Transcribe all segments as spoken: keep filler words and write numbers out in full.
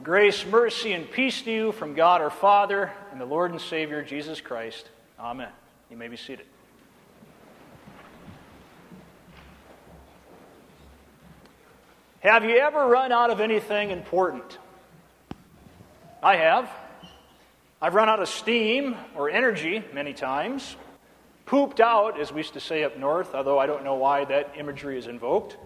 Grace, mercy, and peace to you from God our Father and the Lord and Savior Jesus Christ. Amen. You may be seated. Have you ever run out of anything important? I have. I've run out of steam or energy many times. Pooped out, as we used to say up north, although I don't know why that imagery is invoked.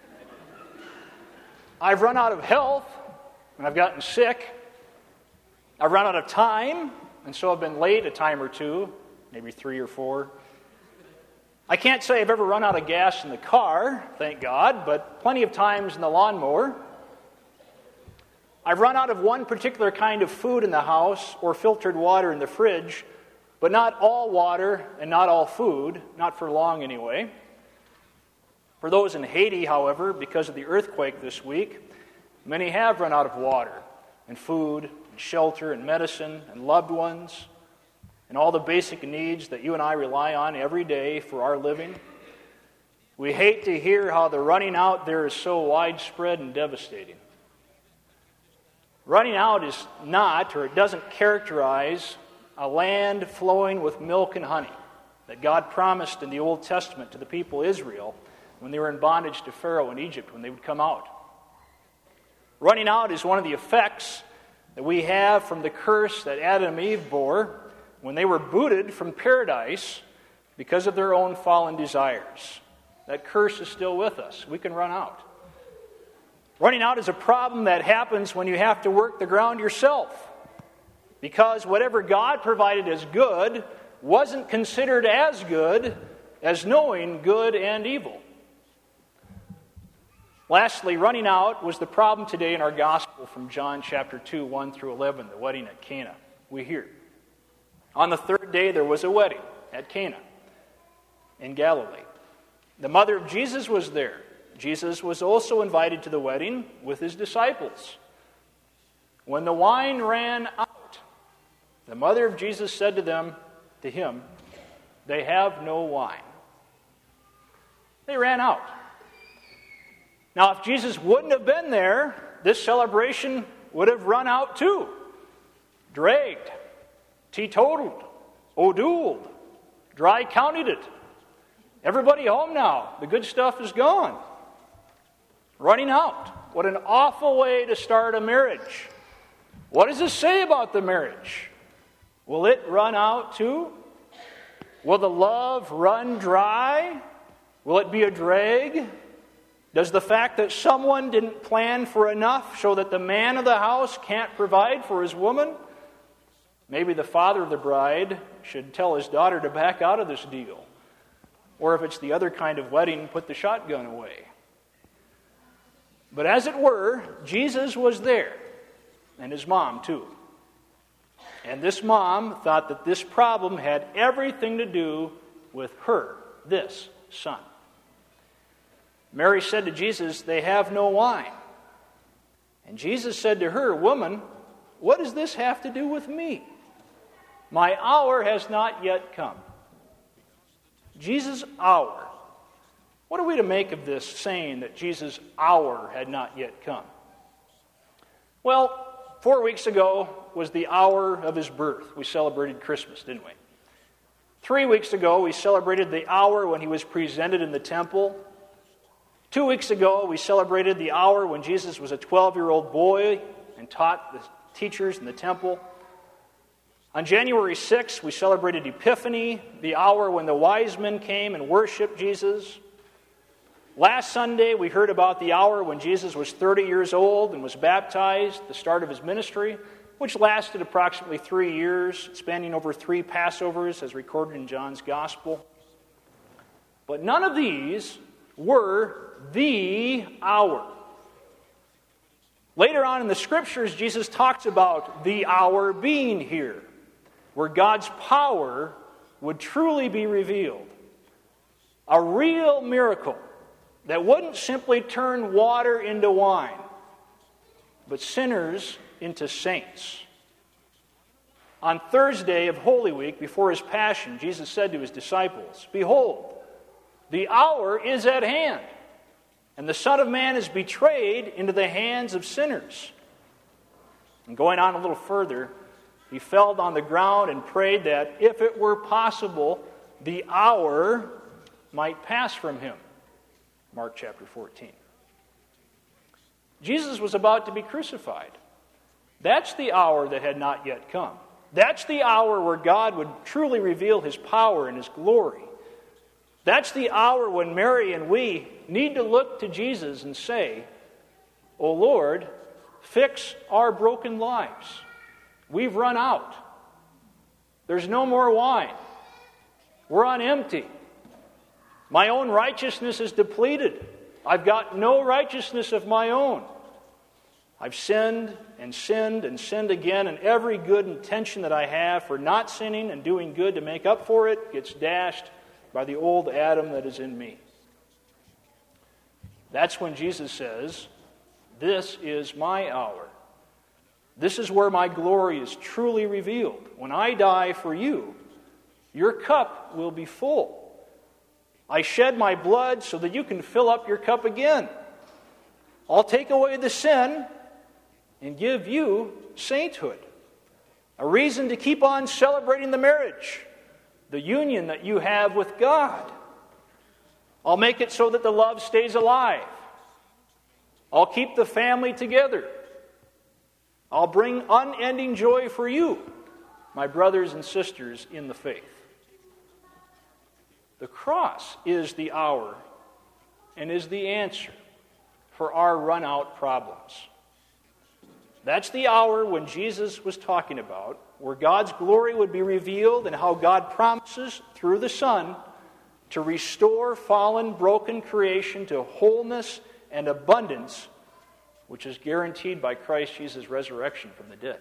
I've run out of health, and I've gotten sick. I've run out of time, and so I've been late a time or two, maybe three or four. I can't say I've ever run out of gas in the car, thank God, but plenty of times in the lawnmower. I've run out of one particular kind of food in the house or filtered water in the fridge, but not all water and not all food, not for long anyway. For those in Haiti, however, because of the earthquake this week, many have run out of water and food and shelter and medicine and loved ones and all the basic needs that you and I rely on every day for our living. We hate to hear how the running out there is so widespread and devastating. Running out is not, or it doesn't characterize, a land flowing with milk and honey that God promised in the Old Testament to the people of Israel when they were in bondage to Pharaoh in Egypt, when they would come out. Running out is one of the effects that we have from the curse that Adam and Eve bore when they were booted from paradise because of their own fallen desires. That curse is still with us. We can run out. Running out is a problem that happens when you have to work the ground yourself, because whatever God provided as good wasn't considered as good as knowing good and evil. Lastly, running out was the problem today in our gospel from John chapter two, one through eleven, the wedding at Cana. We hear, on the third day there was a wedding at Cana in Galilee. The mother of Jesus was there. Jesus was also invited to the wedding with his disciples. When the wine ran out, the mother of Jesus said to them, to him, "They have no wine." They ran out. Now, if Jesus wouldn't have been there, this celebration would have run out too. Dragged, teetotaled, o'douled, dry counted it. Everybody home now. The good stuff is gone. Running out. What an awful way to start a marriage. What does this say about the marriage? Will it run out too? Will the love run dry? Will it be a drag? Does the fact that someone didn't plan for enough show that the man of the house can't provide for his woman? Maybe the father of the bride should tell his daughter to back out of this deal. Or if it's the other kind of wedding, put the shotgun away. But as it were, Jesus was there, and his mom too. And this mom thought that this problem had everything to do with her, this son. Mary said to Jesus, "They have no wine." And Jesus said to her, "Woman, what does this have to do with me? My hour has not yet come." Jesus' hour. What are we to make of this saying that Jesus' hour had not yet come? Well, four weeks ago was the hour of his birth. We celebrated Christmas, didn't we? Three weeks ago, we celebrated the hour when he was presented in the temple. Two weeks ago, we celebrated the hour when Jesus was a twelve-year-old boy and taught the teachers in the temple. On January sixth, we celebrated Epiphany, the hour when the wise men came and worshiped Jesus. Last Sunday, we heard about the hour when Jesus was thirty years old and was baptized, the start of his ministry, which lasted approximately three years, spanning over three Passovers, as recorded in John's Gospel. But none of these were the hour. Later on in the Scriptures, Jesus talks about the hour being here, where God's power would truly be revealed. A real miracle that wouldn't simply turn water into wine, but sinners into saints. On Thursday of Holy Week, before his passion, Jesus said to his disciples, "Behold, the hour is at hand, and the Son of Man is betrayed into the hands of sinners. And going on a little further, he fell on the ground and prayed that, if it were possible, the hour might pass from him. Mark chapter fourteen. Jesus was about to be crucified. That's the hour that had not yet come. That's the hour where God would truly reveal his power and his glory. That's the hour when Mary and we need to look to Jesus and say, "O Lord, fix our broken lives. We've run out. There's no more wine. We're on empty. My own righteousness is depleted. I've got no righteousness of my own. I've sinned and sinned and sinned again, and every good intention that I have for not sinning and doing good to make up for it gets dashed by the old Adam that is in me." That's when Jesus says, "This is my hour. This is where my glory is truly revealed. When I die for you, your cup will be full. I shed my blood so that you can fill up your cup again. I'll take away the sin and give you sainthood, a reason to keep on celebrating the marriage, the union that you have with God. I'll make it so that the love stays alive. I'll keep the family together. I'll bring unending joy for you, my brothers and sisters in the faith." The cross is the hour and is the answer for our run-out problems. That's the hour when Jesus was talking about, where God's glory would be revealed and how God promises, through the Son, to restore fallen, broken creation to wholeness and abundance, which is guaranteed by Christ Jesus' resurrection from the dead.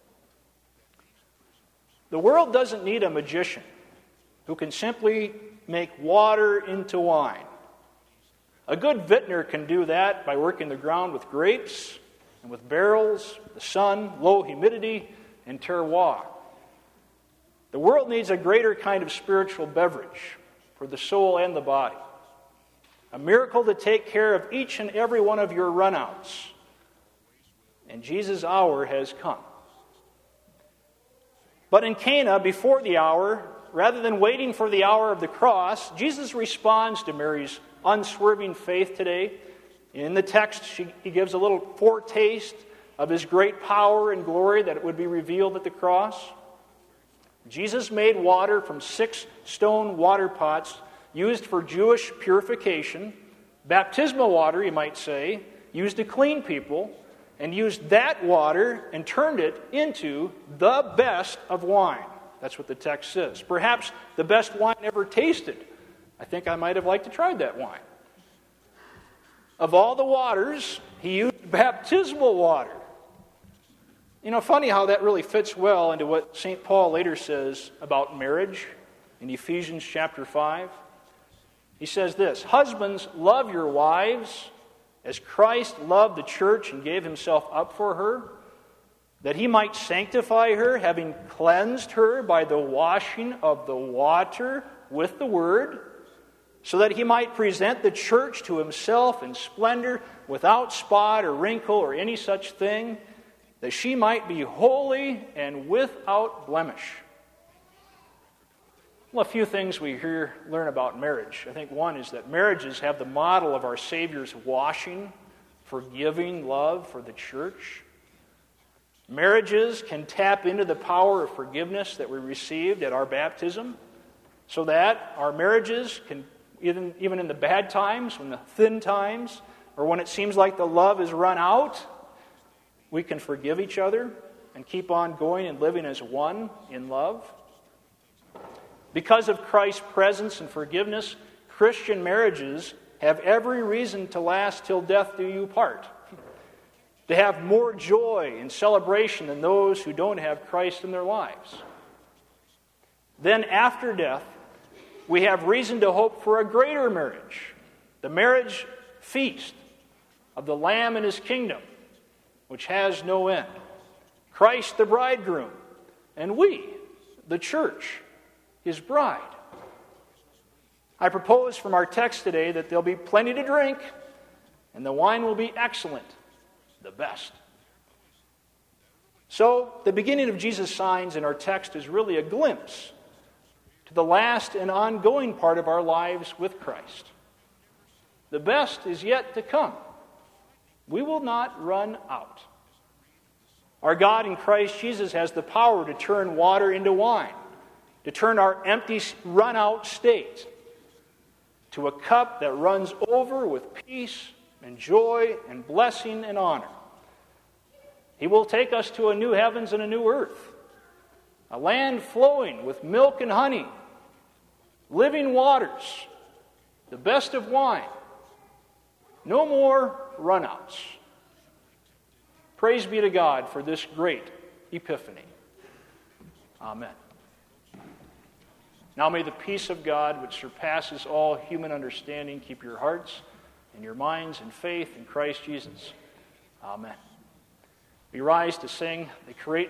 The world doesn't need a magician who can simply make water into wine. A good vintner can do that by working the ground with grapes and with barrels, the sun, low humidity, and terroir. The world needs a greater kind of spiritual beverage for the soul and the body. A miracle to take care of each and every one of your runouts. And Jesus' hour has come. But in Cana, before the hour, rather than waiting for the hour of the cross, Jesus responds to Mary's unswerving faith today. In the text, she, he gives a little foretaste of his great power and glory that would be revealed at the cross. Jesus made water from six stone water pots used for Jewish purification, baptismal water, you might say, used to clean people, and used that water and turned it into the best of wine. That's what the text says. Perhaps the best wine ever tasted. I think I might have liked to try that wine. Of all the waters, he used baptismal water. You know, funny how that really fits well into what Saint Paul later says about marriage in Ephesians chapter five. He says this, "Husbands, love your wives as Christ loved the church and gave himself up for her, that he might sanctify her, having cleansed her by the washing of the water with the word, so that he might present the church to himself in splendor, without spot or wrinkle or any such thing, that she might be holy and without blemish." Well, a few things we hear learn about marriage. I think one is that marriages have the model of our Savior's washing, forgiving love for the church. Marriages can tap into the power of forgiveness that we received at our baptism, so that our marriages can, even, even in the bad times, when the thin times, or when it seems like the love is run out, we can forgive each other and keep on going and living as one in love. Because of Christ's presence and forgiveness, Christian marriages have every reason to last till death do you part. To have more joy and celebration than those who don't have Christ in their lives. Then after death, we have reason to hope for a greater marriage, the marriage feast of the Lamb and his kingdom, which has no end. Christ the bridegroom, and we, the church, his bride. I propose from our text today that there'll be plenty to drink, and the wine will be excellent, the best. So, the beginning of Jesus' signs in our text is really a glimpse to the last and ongoing part of our lives with Christ. The best is yet to come. We will not run out. Our God in Christ Jesus has the power to turn water into wine, to turn our empty, run-out state to a cup that runs over with peace and joy and blessing and honor. He will take us to a new heavens and a new earth, a land flowing with milk and honey, living waters, the best of wine. No more runouts. Praise be to God for this great epiphany. Amen. Now may the peace of God, which surpasses all human understanding, keep your hearts and your minds in faith in Christ Jesus. Amen. We rise to sing the great